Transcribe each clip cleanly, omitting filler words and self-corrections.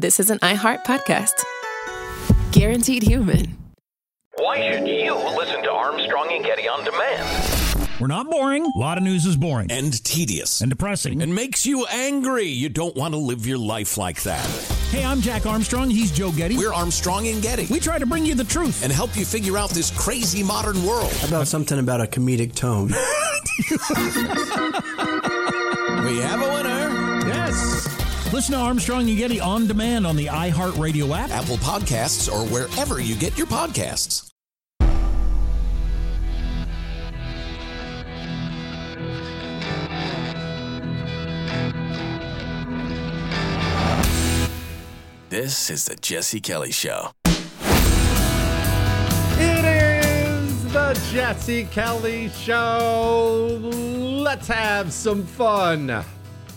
this is an iHeart podcast. Guaranteed human. Why should you listen to Armstrong and Getty on demand? We're not boring. A lot of news is boring. And tedious. And depressing. And makes you angry. You don't want to live your life like that. Hey, I'm Jack Armstrong. He's Joe Getty. We're Armstrong and Getty. We try to bring you the truth. And help you figure out this crazy modern world. How about something about a comedic tone? We have a winner. Yes. Listen to Armstrong and Getty on demand on the iHeartRadio app, Apple Podcasts, or wherever you get your podcasts. This is the Jesse Kelly Show. It is the Jesse Kelly Show. Let's have some fun.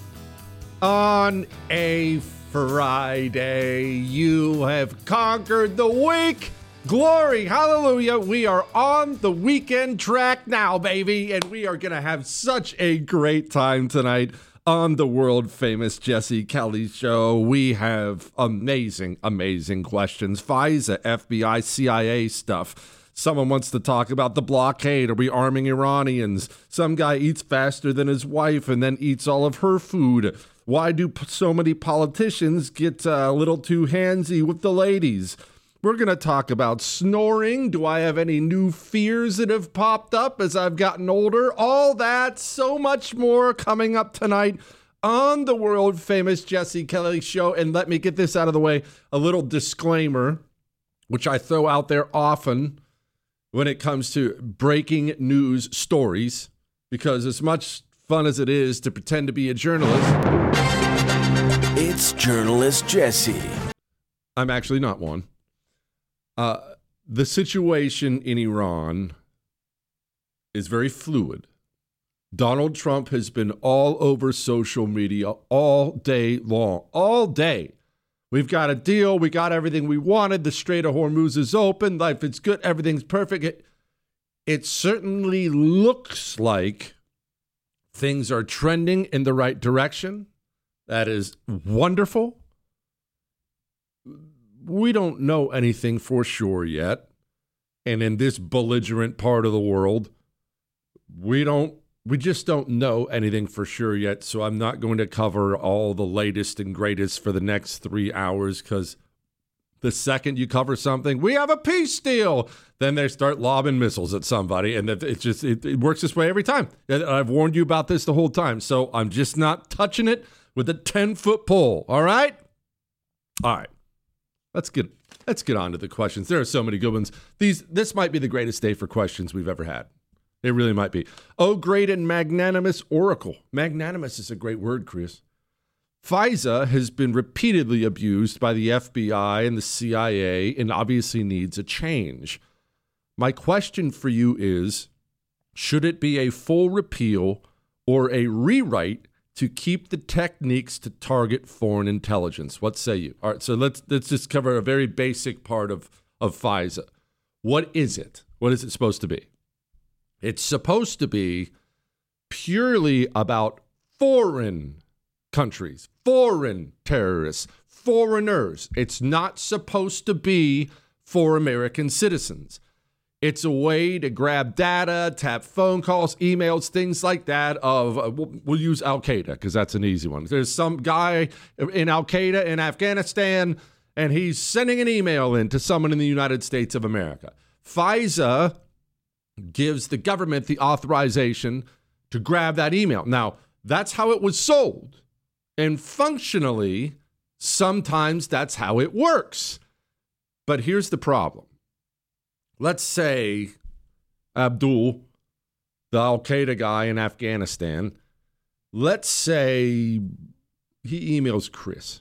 On a Friday, you have conquered the week. Glory, hallelujah. We are on the weekend track now, baby, and we are going to have such a great time tonight on the world famous Jesse Kelly Show. We have amazing questions. FISA, FBI, CIA stuff. Someone wants to talk about the blockade. Are we arming Iranians? Some guy eats faster than his wife and then eats all of her food. Why do so many politicians get a little too handsy with the ladies? We're going to talk about snoring. Do I have any new fears that have popped up as I've gotten older? All that, so much more coming up tonight on the world famous Jesse Kelly Show. And let me get this out of the way. A little disclaimer, which I throw out there often when it comes to breaking news stories, because as much fun as it is to pretend to be a journalist, it's Journalist Jesse. I'm actually not one. The situation in Iran is very fluid. Donald Trump has been all over social media all day long. All day. We've got a deal. We got everything we wanted. The Strait of Hormuz is open. Life is good. Everything's perfect. It certainly looks like things are trending in the right direction. That is wonderful. We don't know anything for sure yet. And in this belligerent part of the world, we just don't know anything for sure yet. So I'm not going to cover all the latest and greatest for the next 3 hours, because the second you cover something, we have a peace deal, then they start lobbing missiles at somebody. And it works this way every time. I've warned you about this the whole time. So I'm just not touching it with a 10-foot pole. All right? All right. Let's get on to the questions. There are so many good ones. This might be the greatest day for questions we've ever had. It really might be. Oh, great and magnanimous oracle. Magnanimous is a great word, Chris. FISA has been repeatedly abused by the FBI and the CIA and obviously needs a change. My question for you is, should it be a full repeal or a rewrite to keep the techniques to target foreign intelligence? What say you? All right, so let's just cover a very basic part of FISA. What is it? What is it supposed to be? It's supposed to be purely about foreign countries, foreign terrorists, foreigners. It's not supposed to be for American citizens. It's a way to grab data, tap phone calls, emails, things like that. We'll use Al-Qaeda because that's an easy one. There's some guy in Al-Qaeda in Afghanistan, and he's sending an email in to someone in the United States of America. FISA gives the government the authorization to grab that email. Now, that's how it was sold. And functionally, sometimes that's how it works. But here's the problem. Let's say Abdul, the Al-Qaeda guy in Afghanistan, let's say he emails Chris.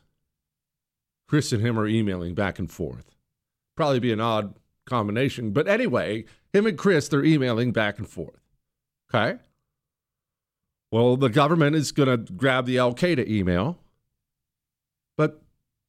Chris and him are emailing back and forth. Probably be an odd combination. But anyway, him and Chris, they're emailing back and forth. Okay? Well, the government is going to grab the Al-Qaeda email. But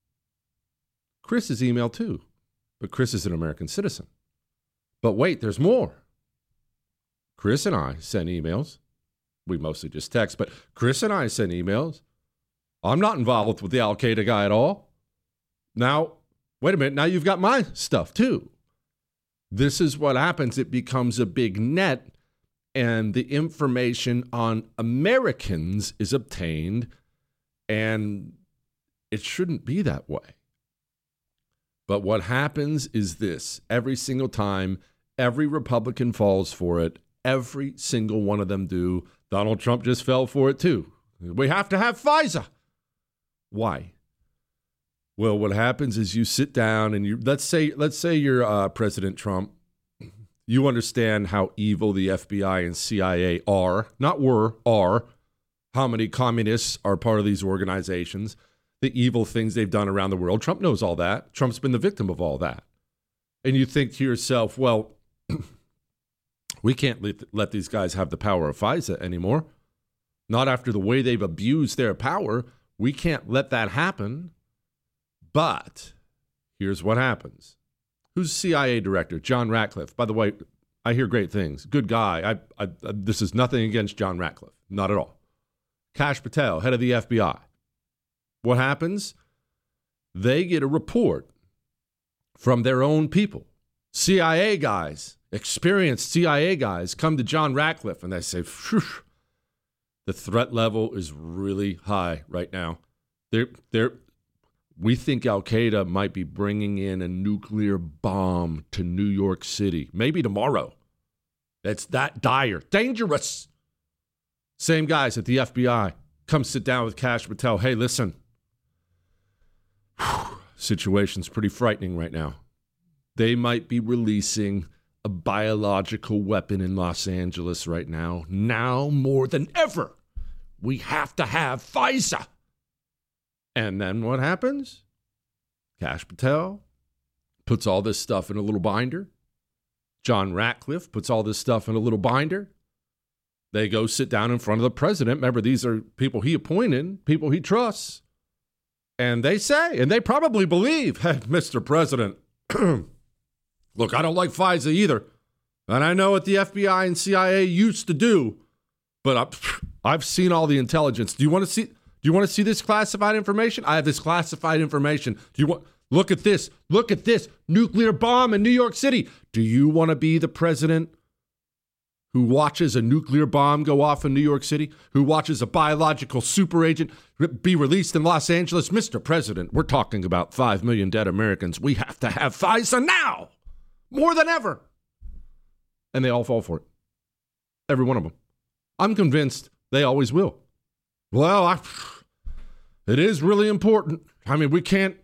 Chris is email too. But Chris is an American citizen. But wait, there's more. Chris and I send emails. We mostly just text, but Chris and I send emails. I'm not involved with the Al-Qaeda guy at all. Now, wait a minute. Now you've got my stuff too. This is what happens. It becomes a big net, and the information on Americans is obtained, and it shouldn't be that way. But what happens is this. Every single time, every Republican falls for it. Every single one of them do. Donald Trump just fell for it too. We have to have FISA. Why? Well, what happens is you sit down and let's say you're President Trump. You understand how evil the FBI and CIA are, not are, how many communists are part of these organizations, the evil things they've done around the world. Trump knows all that. Trump's been the victim of all that. And you think to yourself, well, we can't let these guys have the power of FISA anymore. Not after the way they've abused their power. We can't let that happen. But here's what happens. Who's CIA director? John Ratcliffe. By the way, I hear great things. Good guy. This is nothing against John Ratcliffe. Not at all. Kash Patel, head of the FBI. What happens? They get a report from their own people. CIA guys, experienced CIA guys, come to John Ratcliffe and they say, the threat level is really high right now. We think Al-Qaeda might be bringing in a nuclear bomb to New York City, maybe tomorrow. It's that dire, dangerous. Same guys at the FBI come sit down with Kash Patel. Hey, listen, situation's pretty frightening right now. They might be releasing a biological weapon in Los Angeles right now. Now more than ever, we have to have FISA. And then what happens? Kash Patel puts all this stuff in a little binder. John Ratcliffe puts all this stuff in a little binder. They go sit down in front of the president. Remember, these are people he appointed, people he trusts. And they say, and they probably believe, hey, Mr. President, look, I don't like FISA either. And I know what the FBI and CIA used to do, but I've seen all the intelligence. Do you want to see this classified information? I have this classified information. Look at this. Look at this. Nuclear bomb in New York City. Do you want to be the president who watches a nuclear bomb go off in New York City? Who watches a biological super agent be released in Los Angeles? Mr. President, we're talking about 5 million dead Americans. We have to have FISA now. More than ever. And they all fall for it. Every one of them. I'm convinced they always will. Well, it is really important. I mean, we can't,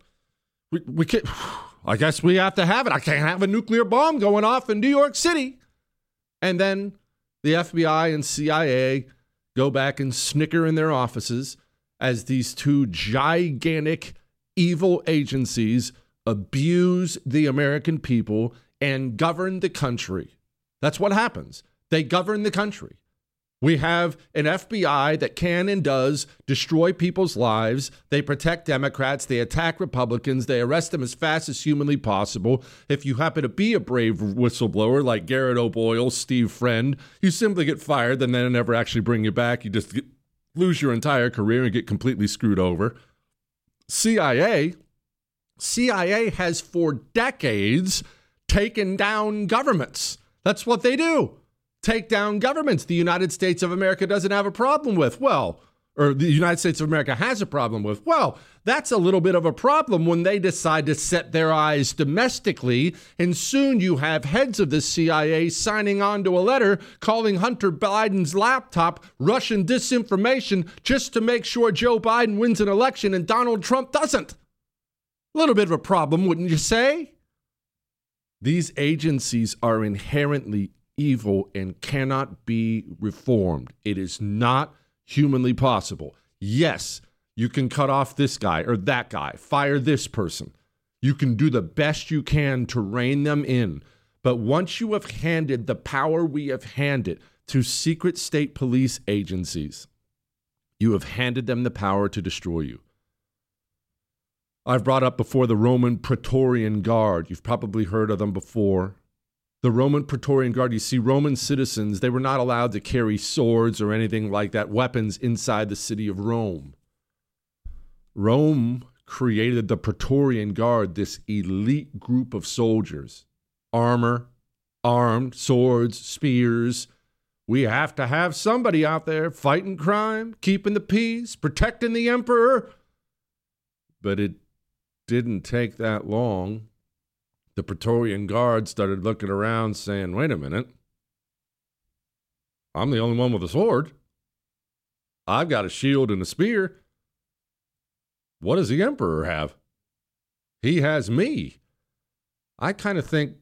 I guess we have to have it. I can't have a nuclear bomb going off in New York City. And then the FBI and CIA go back and snicker in their offices as these two gigantic evil agencies abuse the American people and govern the country. That's what happens. They govern the country. We have an FBI that can and does destroy people's lives. They protect Democrats. They attack Republicans. They arrest them as fast as humanly possible. If you happen to be a brave whistleblower like Garrett O'Boyle, Steve Friend, you simply get fired and then never actually bring you back. You just lose your entire career and get completely screwed over. CIA has for decades taken down governments. That's what they do. Take down governments the United States of America doesn't have a problem with. Well, or the United States of America has a problem with. Well, that's a little bit of a problem when they decide to set their eyes domestically, and soon you have heads of the CIA signing on to a letter calling Hunter Biden's laptop Russian disinformation just to make sure Joe Biden wins an election and Donald Trump doesn't. A little bit of a problem, wouldn't you say? These agencies are inherently evil and cannot be reformed. It is not humanly possible. Yes, you can cut off this guy or that guy, fire this person. You can do the best you can to rein them in. But once you have handed the power we have handed to secret state police agencies, you have handed them the power to destroy you. I've brought up before the Roman Praetorian Guard. You've probably heard of them before. The Roman Praetorian Guard, you see, Roman citizens, they were not allowed to carry swords or anything like that, weapons inside the city of Rome. Rome created the Praetorian Guard, this elite group of soldiers, armor, armed, swords, spears. We have to have somebody out there fighting crime, keeping the peace, protecting the emperor. But it didn't take that long. The Praetorian Guard started looking around saying, wait a minute. I'm the only one with a sword. I've got a shield and a spear. What does the emperor have? He has me. I kind of think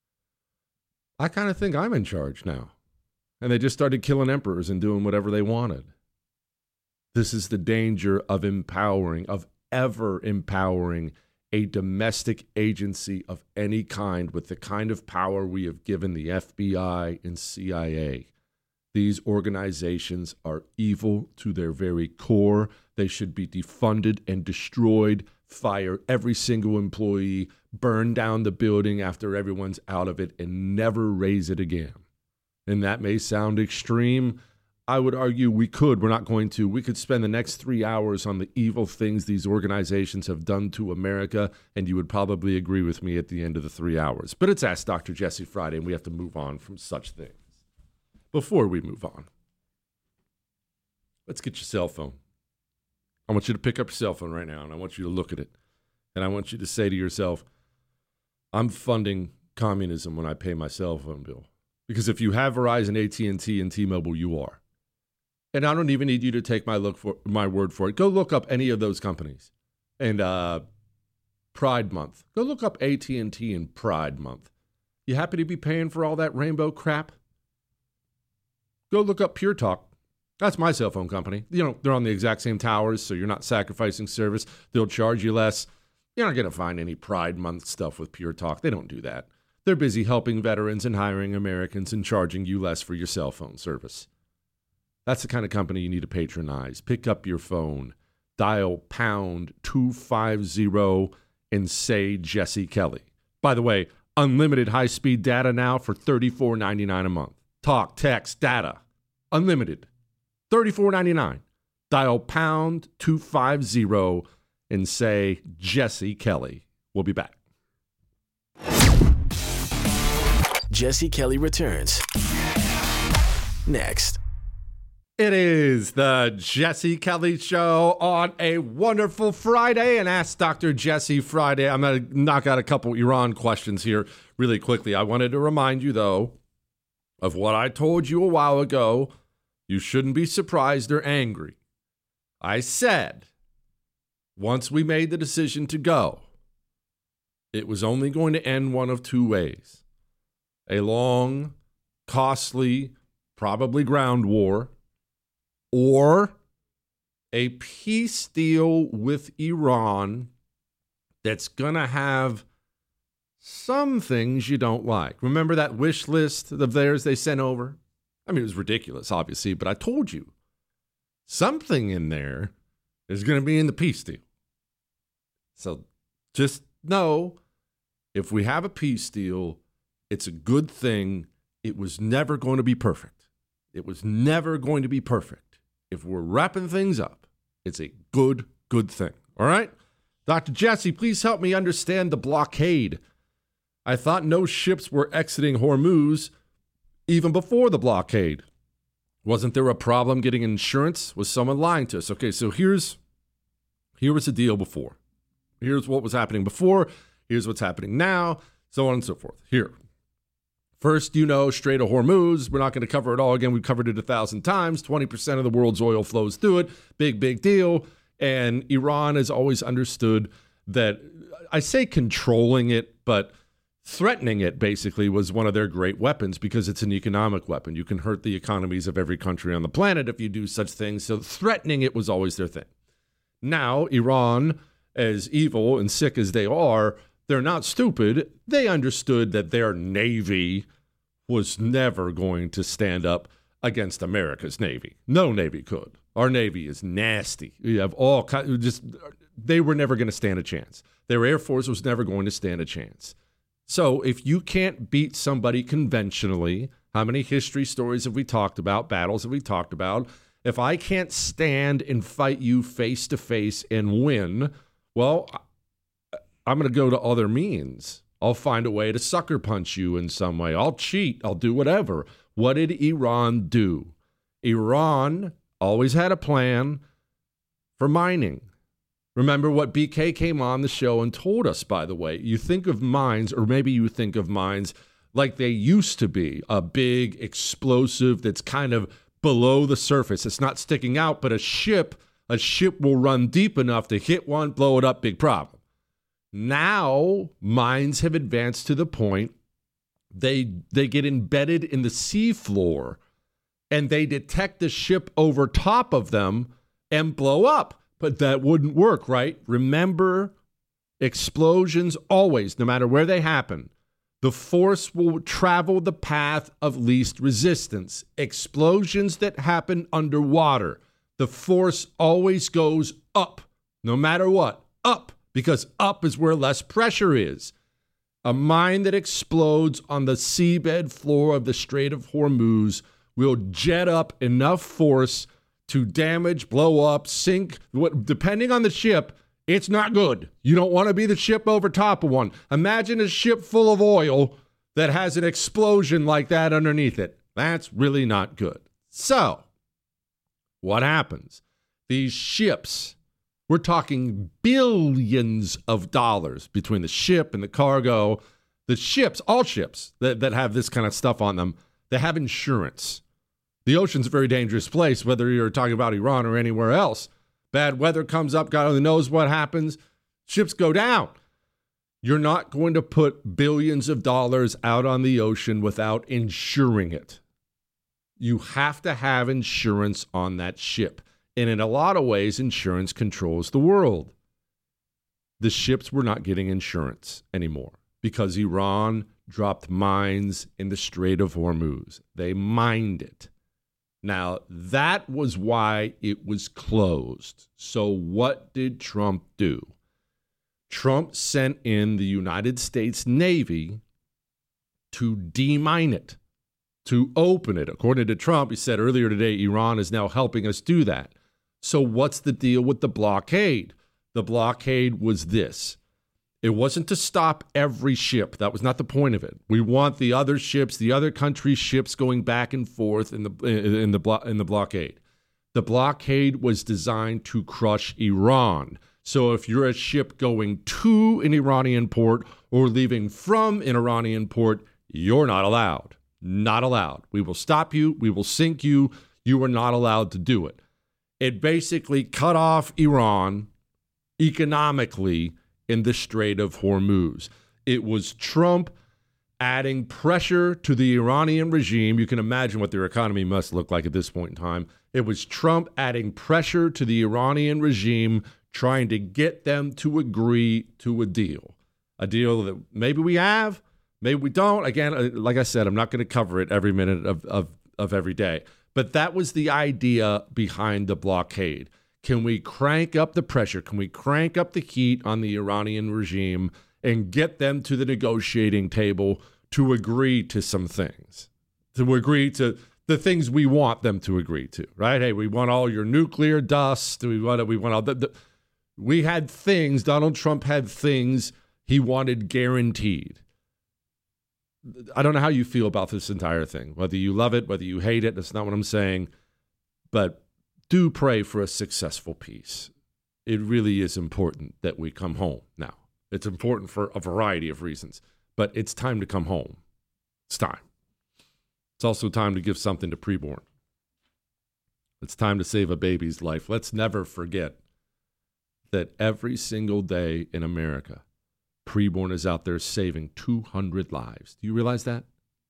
I'm in charge now. And they just started killing emperors and doing whatever they wanted. This is the danger of ever empowering a domestic agency of any kind with the kind of power we have given the FBI and CIA. These organizations are evil to their very core. They should be defunded and destroyed, fire every single employee, burn down the building after everyone's out of it, and never raise it again. And that may sound extreme. I would argue we could. We're not going to. We could spend the next 3 hours on the evil things these organizations have done to America, and you would probably agree with me at the end of the 3 hours. But it's Ask Dr. Jesse Friday, and we have to move on from such things. Before we move on, let's get your cell phone. I want you to pick up your cell phone right now, and I want you to look at it. And I want you to say to yourself, I'm funding communism when I pay my cell phone bill. Because if you have Verizon, AT&T, and T-Mobile, you are. And I don't even need you to take my word for it. Go look up any of those companies. And Pride Month. Go look up AT&T and Pride Month. You happy to be paying for all that rainbow crap? Go look up Pure Talk. That's my cell phone company. You know, they're on the exact same towers, so you're not sacrificing service. They'll charge you less. You're not going to find any Pride Month stuff with Pure Talk. They don't do that. They're busy helping veterans and hiring Americans and charging you less for your cell phone service. That's the kind of company you need to patronize. Pick up your phone, dial pound 250 and say Jesse Kelly. By the way, unlimited high-speed data now for $34.99 a month. Talk, text, data. Unlimited. $34.99. Dial pound 250 and say Jesse Kelly. We'll be back. Jesse Kelly returns next. It is the Jesse Kelly Show on a wonderful Friday, and Ask Dr. Jesse Friday. I'm going to knock out a couple Iran questions here really quickly. I wanted to remind you, though, of what I told you a while ago. You shouldn't be surprised or angry. I said, once we made the decision to go, it was only going to end one of two ways. A long, costly, probably ground war, or a peace deal with Iran that's going to have some things you don't like. Remember that wish list of theirs they sent over? I mean, it was ridiculous, obviously, but I told you. Something in there is going to be in the peace deal. So just know, if we have a peace deal, it's a good thing. It was never going to be perfect. It was never going to be perfect. If we're wrapping things up, it's a good thing. All right? Dr. Jesse, please help me understand the blockade. I thought no ships were exiting Hormuz even before the blockade. Wasn't there a problem getting insurance? Was someone lying to us? Okay, so here was the deal before. Here's what was happening before. Here's what's happening now, so on and so forth. Here. First, Strait of Hormuz. We're not going to cover it all again. We've covered it 1,000 times. 20% of the world's oil flows through it. Big deal. And Iran has always understood that, I say controlling it, but threatening it basically was one of their great weapons, because it's an economic weapon. You can hurt the economies of every country on the planet if you do such things. So threatening it was always their thing. Now, Iran, as evil and sick as they are, they're not stupid. They understood that their Navy was never going to stand up against America's Navy. No Navy could. Our Navy is nasty. We have all kinds, they were never going to stand a chance. Their Air Force was never going to stand a chance. So if you can't beat somebody conventionally, how many history stories have we talked about, battles have we talked about? If I can't stand and fight you face to face and win, Well, I'm going to go to other means. I'll find a way to sucker punch you in some way. I'll cheat. I'll do whatever. What did Iran do? Iran always had a plan for mining. Remember what BK came on the show and told us, by the way. You think of mines, or maybe you think of mines like they used to be, a big explosive that's kind of below the surface. It's not sticking out, but a ship will run deep enough to hit one, blow it up, big problem. Now, mines have advanced to the point they get embedded in the seafloor and they detect the ship over top of them and blow up. But that wouldn't work, right? Remember, explosions always, no matter where they happen, the force will travel the path of least resistance. Explosions that happen underwater, the force always goes up, no matter what, up, because up is where less pressure is. A mine that explodes on the seabed floor of the Strait of Hormuz will jet up enough force to damage, blow up, sink. Depending on the ship, it's not good. You don't want to be the ship over top of one. Imagine a ship full of oil that has an explosion like that underneath it. That's really not good. So, what happens? These ships, we're talking billions of dollars between the ship and the cargo. The ships, all ships that have this kind of stuff on them, they have insurance. The ocean's a very dangerous place, whether you're talking about Iran or anywhere else. Bad weather comes up, God only knows what happens. Ships go down. You're not going to put billions of dollars out on the ocean without insuring it. You have to have insurance on that ship. And in a lot of ways, insurance controls the world. The ships were not getting insurance anymore because Iran dropped mines in the Strait of Hormuz. They mined it. Now, that was why it was closed. So what did Trump do? Trump sent in the United States Navy to demine it, to open it. According to Trump, he said earlier today, Iran is now helping us do that. So what's the deal with the blockade? The blockade was this. It wasn't to stop every ship. That was not the point of it. We want the other ships, the other countries' ships going back and forth in the blockade. The blockade was designed to crush Iran. So if you're a ship going to an Iranian port or leaving from an Iranian port, you're not allowed. Not allowed. We will stop you. We will sink you. You are not allowed to do it. It basically cut off Iran economically in the Strait of Hormuz. It was Trump adding pressure to the Iranian regime. You can imagine what their economy must look like at this point in time. It was Trump adding pressure to the Iranian regime, trying to get them to agree to a deal that maybe we have, maybe we don't. Again, like I said, I'm not going to cover it every minute of every day. But that was the idea behind the blockade. Can we crank up the pressure? Can we crank up the heat on the Iranian regime and get them to the negotiating table to agree to some things, to agree to the things we want them to agree to, right? Hey, we want all your nuclear dust. We want all we had things, Donald Trump had things he wanted guaranteed. I don't know how you feel about this entire thing, whether you love it, whether you hate it. That's not what I'm saying. But do pray for a successful peace. It really is important that we come home now. It's important for a variety of reasons, but it's time to come home. It's time. It's also time to give something to preborn. It's time to save a baby's life. Let's never forget that every single day in America, preborn is out there saving 200 lives. Do you realize that?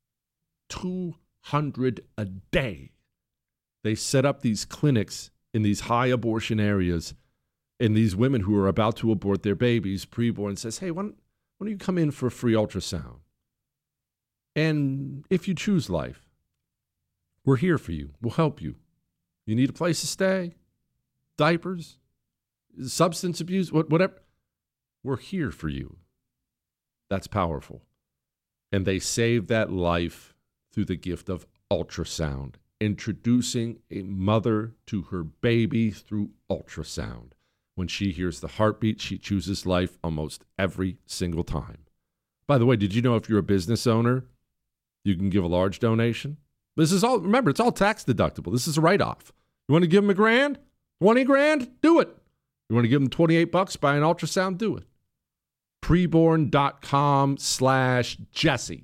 200 a day. They set up these clinics in these high abortion areas, and these women who are about to abort their babies, preborn, says, hey, why don't you come in for a free ultrasound? And if you choose life, we're here for you. We'll help you. You need a place to stay, diapers, substance abuse, whatever. We're here for you. That's powerful. And they saved that life through the gift of ultrasound, introducing a mother to her baby through ultrasound. When she hears the heartbeat, she chooses life almost every single time. By the way, did you know if you're a business owner, you can give a large donation? This is all, remember, it's all tax deductible. This is a write-off. You want to give them $1,000, 20 grand? Do it. You want to give them $28, buy an ultrasound? Do it. Preborn.com/Jesse.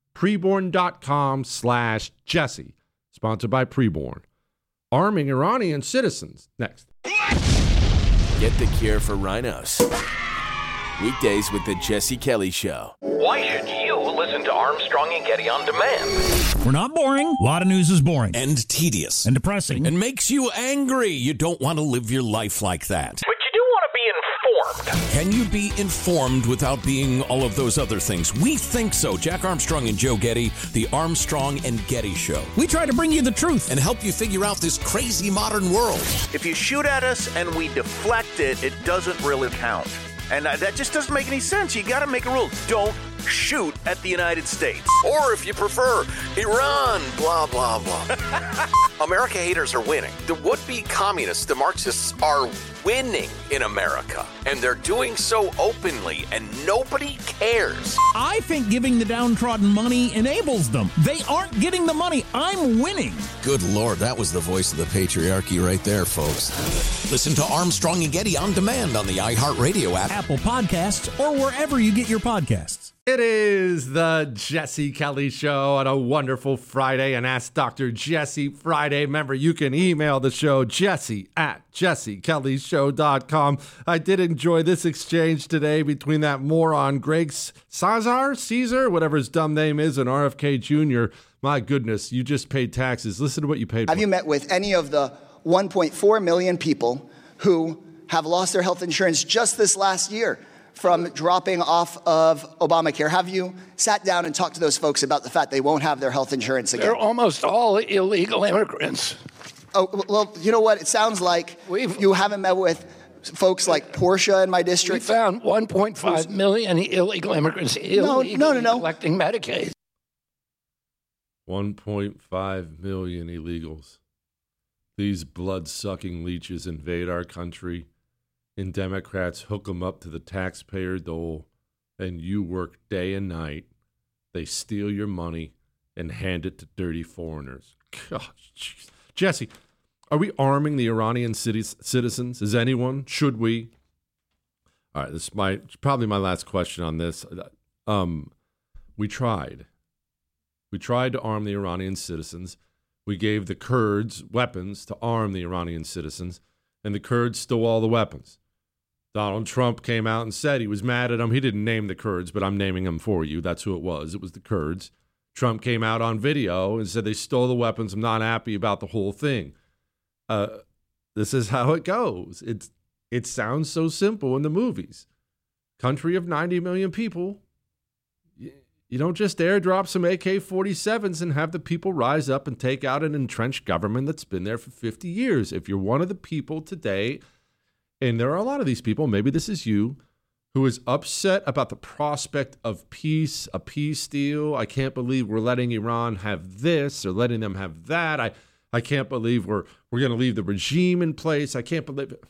Preborn.com/Jesse. Sponsored by Preborn. Arming Iranian citizens. Next. Get the cure for rhinos. Weekdays with the Jesse Kelly Show. Why should you listen to Armstrong and Getty on demand? We're not boring. A lot of news is boring And tedious. and depressing. And makes you angry. You don't want to live your life like that. But you do want to be informed. Can you be informed without being all of those other things? We think so. Jack Armstrong and Joe Getty, the Armstrong and Getty Show. We try to bring you the truth. And help you figure out this crazy modern world. If you shoot at us and we deflect it, it doesn't really count. And that just doesn't make any sense. You got to make a rule. Don't shoot at the United States. Or if you prefer, Iran, blah, blah, blah. America haters are winning. The would-be communists, the Marxists, are winning in America. And they're doing so openly, and nobody cares. I think giving the downtrodden money enables them. They aren't getting the money. I'm winning. Good Lord, that was the voice of the patriarchy right there, folks. Listen to Armstrong and Getty on demand on the iHeartRadio app. Apple Podcasts or wherever you get your podcasts. It is the Jesse Kelly Show on a wonderful Friday, and Ask Dr. Jesse Friday. Remember, you can email the show, jesse@jessekellyshow.com. I did enjoy this exchange today between that moron Greg Caesar, whatever his dumb name is, and RFK Jr. My goodness, you just paid taxes. Listen to what you paid for. Have you met with any of the 1.4 million people who have lost their health insurance just this last year from dropping off of Obamacare? Have you sat down and talked to those folks about the fact they won't have their health insurance again? They're almost all illegal immigrants. Oh, well, you know what? It sounds like you haven't met with folks like Portia in my district. We found 1.5 million illegal immigrants illegally collecting Medicaid. 1.5 million illegals. These blood-sucking leeches invade our country, and Democrats hook them up to the taxpayer dole, and you work day and night. They steal your money and hand it to dirty foreigners. Gosh, geez. Jesse, are we arming the Iranian citizens? Is anyone? Should we? All right, this is probably my last question on this. We tried. We tried to arm the Iranian citizens. We gave the Kurds weapons to arm the Iranian citizens, and the Kurds stole all the weapons. Donald Trump came out and said he was mad at them. He didn't name the Kurds, but I'm naming them for you. That's who it was. It was the Kurds. Trump came out on video and said they stole the weapons. I'm not happy about the whole thing. This is how it goes. It sounds so simple in the movies. Country of 90 million people. You don't just airdrop some AK-47s and have the people rise up and take out an entrenched government that's been there for 50 years. If you're one of the people today, and there are a lot of these people, maybe this is you, who is upset about the prospect of peace, a peace deal. I can't believe we're letting Iran have this or letting them have that. I can't believe we're going to leave the regime in place. I can't believe it.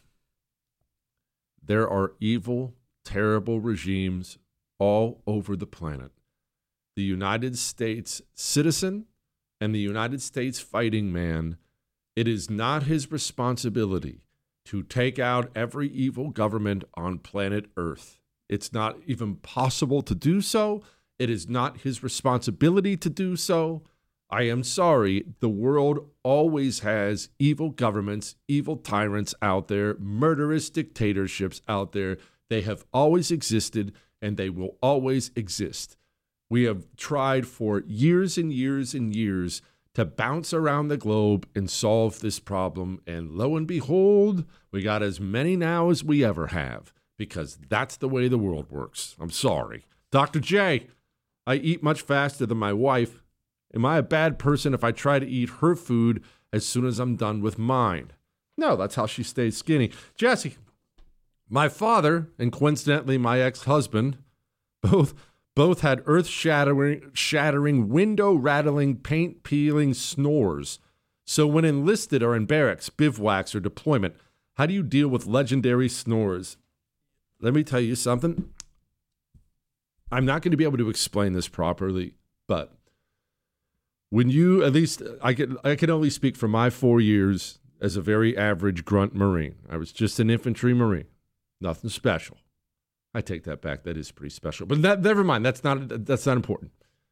There are evil, terrible regimes all over the planet. The United States citizen and the United States fighting man, it is not his responsibility to take out every evil government on planet Earth. It's not even possible to do so. It is not his responsibility to do so. I am sorry, the world always has evil governments, evil tyrants out there, murderous dictatorships out there. They have always existed, and they will always exist. We have tried for years and years and years to bounce around the globe and solve this problem. And lo and behold, we got as many now as we ever have, because that's the way the world works. I'm sorry. Dr. J, I eat much faster than my wife. Am I a bad person if I try to eat her food as soon as I'm done with mine? No, that's how she stays skinny. Jesse, my father and coincidentally my ex-husband both had earth-shattering, window-rattling, paint-peeling snores. So when enlisted or in barracks, bivouacs, or deployment, How do you deal with legendary snores? Let me tell you something. I'm not going to be able to explain this properly, but when you, at least I can only speak for my 4 years as a very average grunt Marine. I was just an infantry Marine. Nothing special. I take that back. That is pretty special. But never mind. That's not important.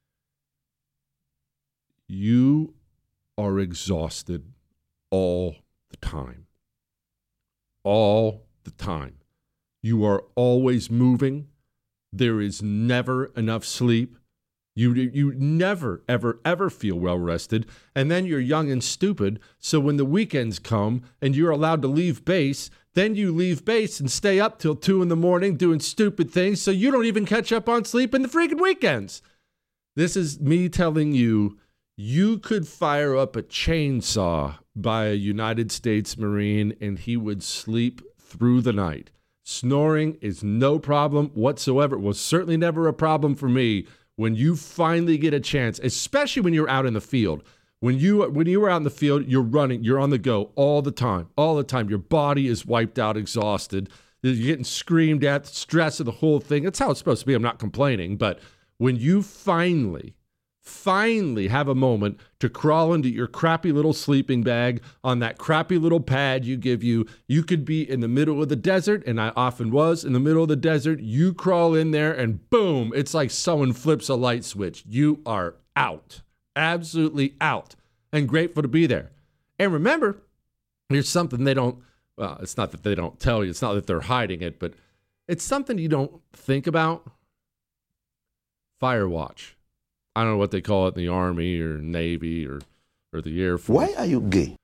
You are exhausted all the time. All the time. You are always moving. There is never enough sleep. You never, ever, ever feel well rested. And then you're young and stupid. So when the weekends come and you're allowed to leave base, then you leave base and stay up till 2 a.m. doing stupid things so you don't even catch up on sleep in the freaking weekends. This is me telling you, you could fire up a chainsaw by a United States Marine and he would sleep through the night. Snoring is no problem whatsoever. It was certainly never a problem for me. When you finally get a chance, especially when you're out in the field, when you are out in the field, you're running, you're on the go all the time. Your body is wiped out, exhausted. You're getting screamed at, the stress of the whole thing. That's how it's supposed to be. I'm not complaining. But when you finally have a moment to crawl into your crappy little sleeping bag on that crappy little pad you could be in the middle of the desert, and I often was in the middle of the desert. You crawl in there and boom, it's like someone flips a light switch. You are out, absolutely out, and grateful to be there. And remember, here's something they don't, well, it's not that they don't tell you, it's not that they're hiding it, but it's something you don't think about. Fire watch. I don't know what they call it in the Army or Navy or the Air Force. Why are you gay?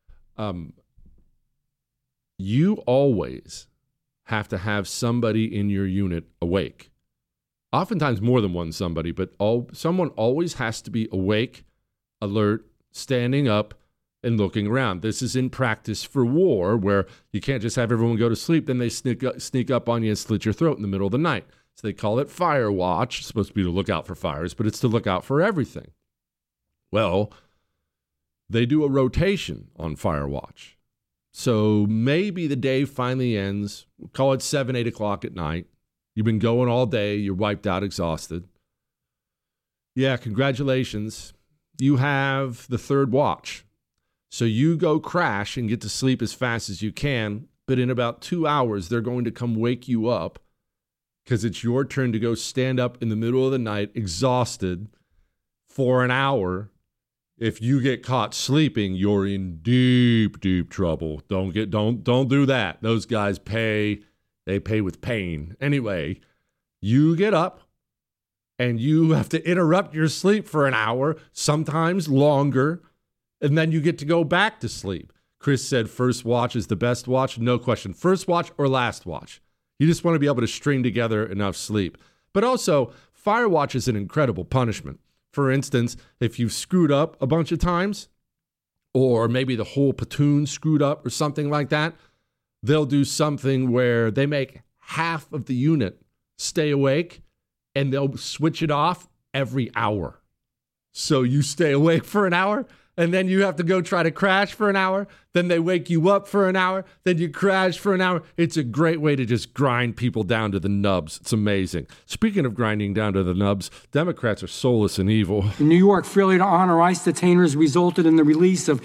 You always have to have somebody in your unit awake. Oftentimes more than one somebody, but someone always has to be awake, alert, standing up, and looking around. This is in practice for war, where you can't just have everyone go to sleep, then they sneak up on you and slit your throat in the middle of the night. So they call it fire watch. It's supposed to be to look out for fires, but it's to look out for everything. Well, they do a rotation on fire watch. So maybe the day finally ends, we'll call it 7, 8 o'clock at night. You've been going all day. You're wiped out, exhausted. Yeah, congratulations. You have the third watch. So you go crash and get to sleep as fast as you can, but in about 2 hours, they're going to come wake you up because it's your turn to go stand up in the middle of the night, exhausted, for an hour. If you get caught sleeping, you're in deep, deep trouble. Don't do that. Those guys pay with pain. Anyway, you get up and you have to interrupt your sleep for an hour, sometimes longer, and then you get to go back to sleep. Chris said first watch is the best watch. No question. First watch or last watch. You just want to be able to string together enough sleep. But also, fire watch is an incredible punishment. For instance, if you've screwed up a bunch of times, or maybe the whole platoon screwed up or something like that, they'll do something where they make half of the unit stay awake and they'll switch it off every hour. So you stay awake for an hour and then you have to go try to crash for an hour. Then they wake you up for an hour. Then you crash for an hour. It's a great way to just grind people down to the nubs. It's amazing. Speaking of grinding down to the nubs, Democrats are soulless and evil. In New York, failure to honor ICE detainers resulted in the release of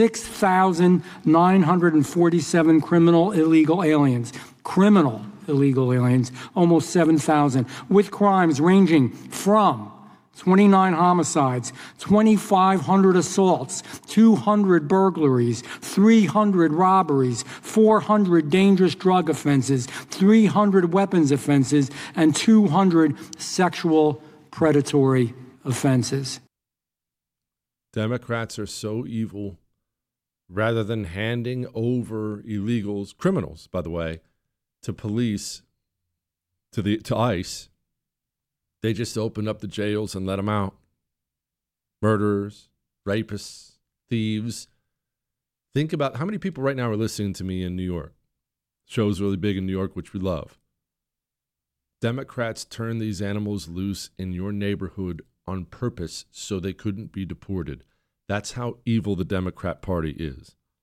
6,947 criminal illegal aliens. Criminal illegal aliens, almost 7,000, with crimes ranging from 29 homicides, 2,500 assaults, 200 burglaries, 300 robberies, 400 dangerous drug offenses, 300 weapons offenses, and 200 sexual predatory offenses. Democrats are so evil. Rather than handing over illegals, criminals, by the way, to police, to ICE, they just open up the jails and let them out. Murderers, rapists, thieves. Think about how many people right now are listening to me in New York. Show's really big in New York, which we love. Democrats turn these animals loose in your neighborhood on purpose so they couldn't be deported. That's how evil the Democrat Party is.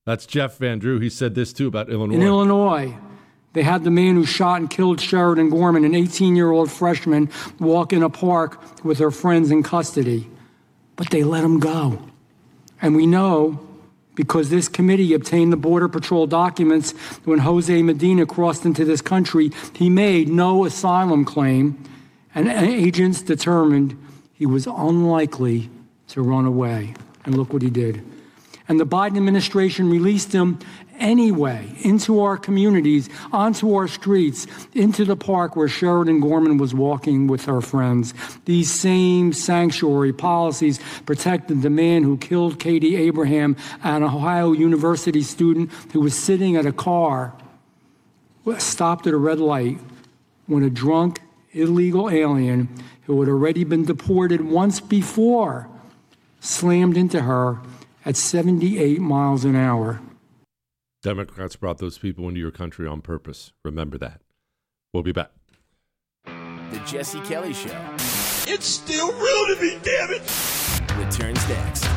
That's Jeff Van Drew. He said this, too, about Illinois. In Illinois, they had the man who shot and killed Sheridan Gorman, an 18-year-old freshman, walk in a park with her friends in custody. But they let him go. And we know, because this committee obtained the Border Patrol documents when Jose Medina crossed into this country, he made no asylum claim, and agents determined he was unlikely to run away. And look what he did. And the Biden administration released him anyway into our communities, onto our streets, into the park where Sheridan Gorman was walking with her friends. These same sanctuary policies protected the man who killed Katie Abraham, an Ohio University student who was sitting at a car, stopped at a red light, when a drunk, illegal alien who had already been deported once before slammed into her at 78 miles an hour. Democrats brought those people into your country on purpose. Remember that. We'll be back. The Jesse Kelly Show. It's still real to me, damn it! Returns next.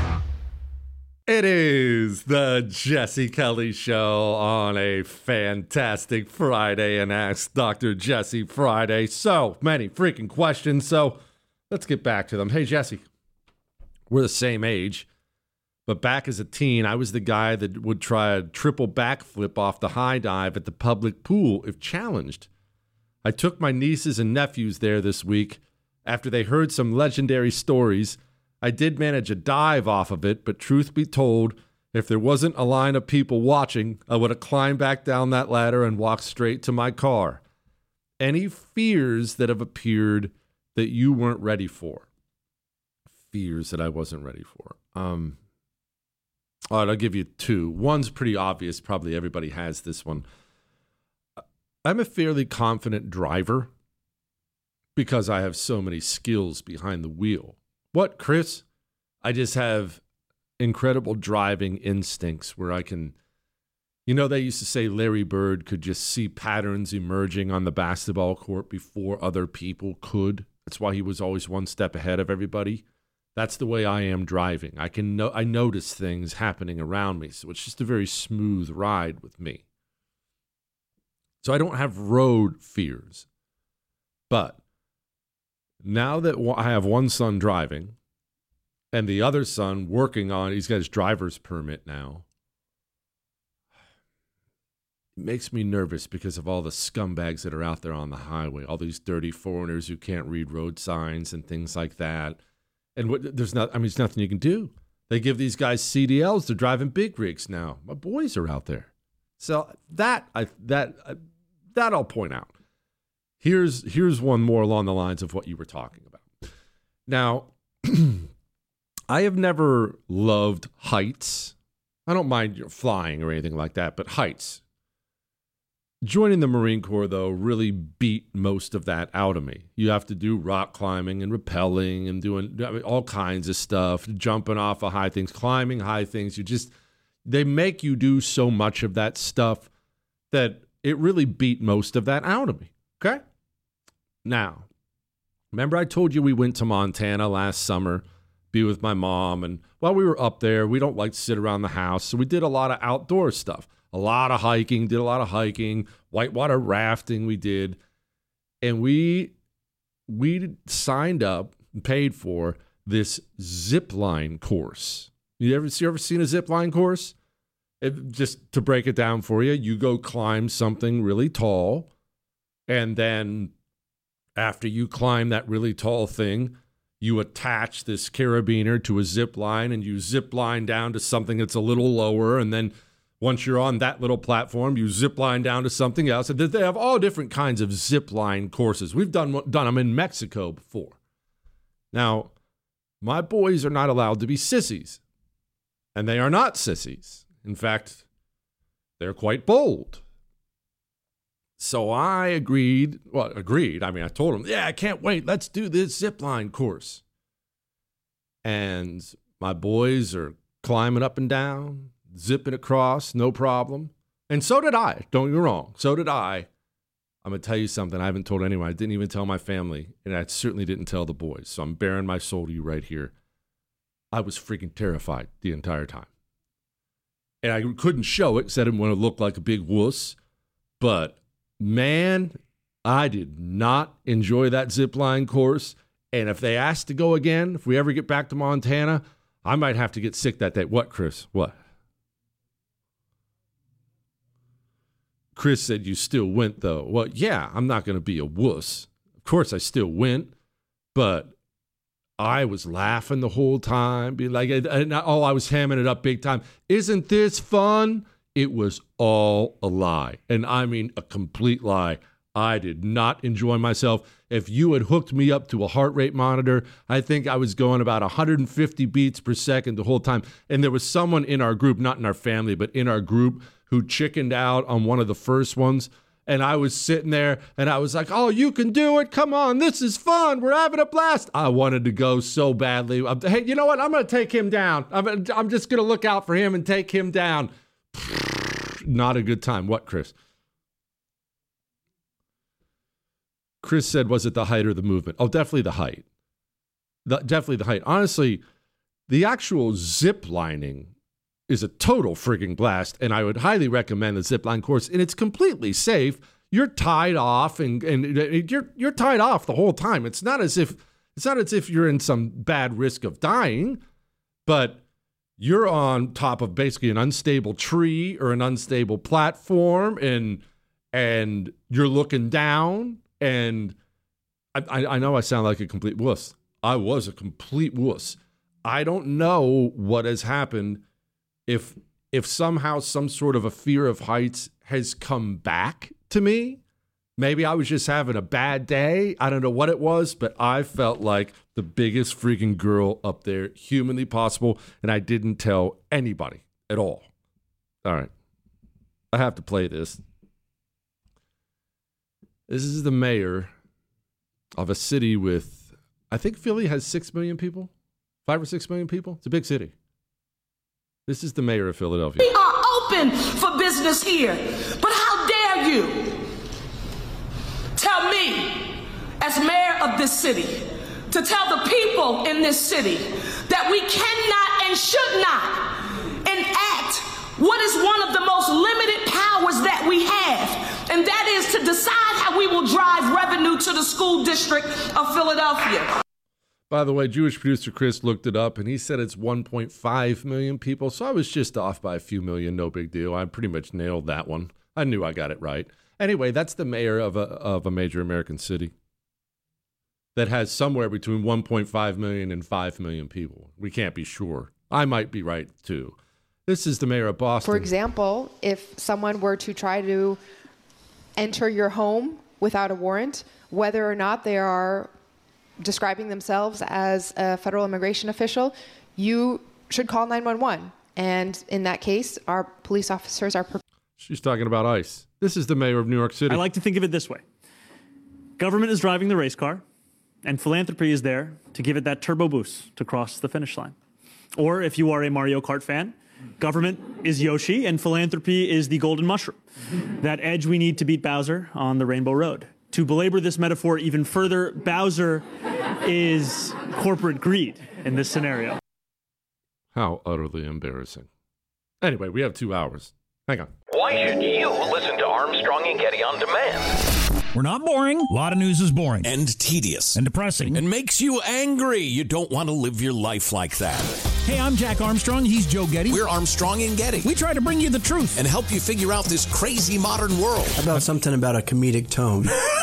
It is the Jesse Kelly Show on a fantastic Friday and Ask Dr. Jesse Friday. So many freaking questions, so let's get back to them. Hey, Jesse, we're the same age. But back as a teen, I was the guy that would try a triple backflip off the high dive at the public pool if challenged. I took my nieces and nephews there this week. After they heard some legendary stories, I did manage a dive off of it, but truth be told, if there wasn't a line of people watching, I would have climbed back down that ladder and walked straight to my car. Any fears that have appeared that you weren't ready for? Fears that I wasn't ready for. All right, I'll give you two. One's pretty obvious. Probably everybody has this one. I'm a fairly confident driver because I have so many skills behind the wheel. What, Chris? I just have incredible driving instincts where I can, you know, they used to say Larry Bird could just see patterns emerging on the basketball court before other people could. That's why he was always one step ahead of everybody. That's the way I am driving. I notice things happening around me, so it's just a very smooth ride with me. So I don't have road fears. But now that I have one son driving and the other son working on, he's got his driver's permit now, it makes me nervous because of all the scumbags that are out there on the highway, all these dirty foreigners who can't read road signs and things like that. And there's nothing you can do. They give these guys CDLs. They're driving big rigs now. My boys are out there. So that I'll point out. Here's one more along the lines of what you were talking about. Now, I have never loved heights. I don't mind flying or anything like that, but heights. Joining the Marine Corps, though, really beat most of that out of me. You have to do rock climbing and rappelling and doing all kinds of stuff, jumping off of high things, climbing high things. They make you do so much of that stuff that it really beat most of that out of me, okay? Now, remember I told you we went to Montana last summer, be with my mom, and while we were up there, we don't like to sit around the house, so we did a lot of outdoor stuff. A lot of hiking, whitewater rafting we did. And we signed up and paid for this zip line course. You ever seen a zip line course? Just to break it down for you, you go climb something really tall, and then after you climb that really tall thing, you attach this carabiner to a zip line, and you zip line down to something that's a little lower, and then once you're on that little platform, you zip line down to something else. And they have all different kinds of zip line courses. We've done them in Mexico before. Now, my boys are not allowed to be sissies. And they are not sissies. In fact, they're quite bold. So I agreed. I mean, I told them, yeah, I can't wait. Let's do this zip line course. And my boys are climbing up and down, zipping across, no problem. And so did I. Don't get me wrong. So did I. I'm going to tell you something I haven't told anyone. I didn't even tell my family, and I certainly didn't tell the boys. So I'm bearing my soul to you right here. I was freaking terrified the entire time. And I couldn't show it because I didn't want to look like a big wuss. But, man, I did not enjoy that zip line course. And if they ask to go again, if we ever get back to Montana, I might have to get sick that day. What, Chris? What? Chris said you still went, though. Well, yeah, I'm not going to be a wuss. Of course, I still went, but I was laughing the whole time, being like, I was hamming it up big time. Isn't this fun? It was all a lie, and I mean a complete lie. I did not enjoy myself. If you had hooked me up to a heart rate monitor, I think I was going about 150 beats per second the whole time. And there was someone in our group, not in our family, but in our group, who chickened out on one of the first ones. And I was sitting there and I was like, oh, you can do it. Come on. This is fun. We're having a blast. I wanted to go so badly. Hey, you know what? I'm going to take him down. I'm just going to look out for him and take him down. Not a good time. What, Chris? Chris said, was it the height or the movement? Oh, definitely the height. Definitely the height. Honestly, the actual zip lining is a total frigging blast, and I would highly recommend the zip line course, and it's completely safe. You're tied off, and you're tied off the whole time. It's not as if you're in some bad risk of dying, but you're on top of basically an unstable tree or an unstable platform, and you're looking down. And I know I sound like a complete wuss. I was a complete wuss. I don't know what has happened if somehow some sort of a fear of heights has come back to me. Maybe I was just having a bad day. I don't know what it was, but I felt like the biggest freaking girl up there humanly possible, and I didn't tell anybody at all. All right. I have to play this. This is the mayor of a city with, I think Philly has 6 million people, 5 or 6 million people. It's a big city. This is the mayor of Philadelphia. We are open for business here, but how dare you tell me, as mayor of this city, to tell the people in this city that we cannot and should not enact what is one of the most limited powers that we have, and that is to decide how we will drive revenue to the school district of Philadelphia. By the way, Jewish producer Chris looked it up, and he said it's 1.5 million people, so I was just off by a few million, no big deal. I pretty much nailed that one. I knew I got it right. Anyway, that's the mayor of a major American city that has somewhere between 1.5 million and 5 million people. We can't be sure. I might be right, too. This is the mayor of Boston. For example, if someone were to try to enter your home without a warrant, whether or not they are describing themselves as a federal immigration official, you should call 911. And in that case, our police officers are... She's talking about ICE. This is the mayor of New York City. I like to think of it this way. Government is driving the race car, and philanthropy is there to give it that turbo boost to cross the finish line. Or if you are a Mario Kart fan, government is Yoshi, and philanthropy is the golden mushroom. That edge we need to beat Bowser on the Rainbow Road. To belabor this metaphor even further, Bowser is corporate greed in this scenario. How utterly embarrassing. Anyway, we have 2 hours. Hang on. Why should you listen to Armstrong and Getty on demand? We're not boring. A lot of news is boring. And tedious. And depressing. And makes you angry. You don't want to live your life like that. Hey, I'm Jack Armstrong. He's Joe Getty. We're Armstrong and Getty. We try to bring you the truth. And help you figure out this crazy modern world. How about something about a comedic tone?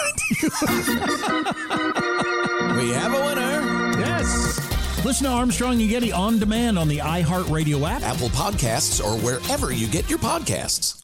We have a winner. Yes. Listen to Armstrong and Getty on demand on the iHeartRadio app, Apple Podcasts, or wherever you get your podcasts.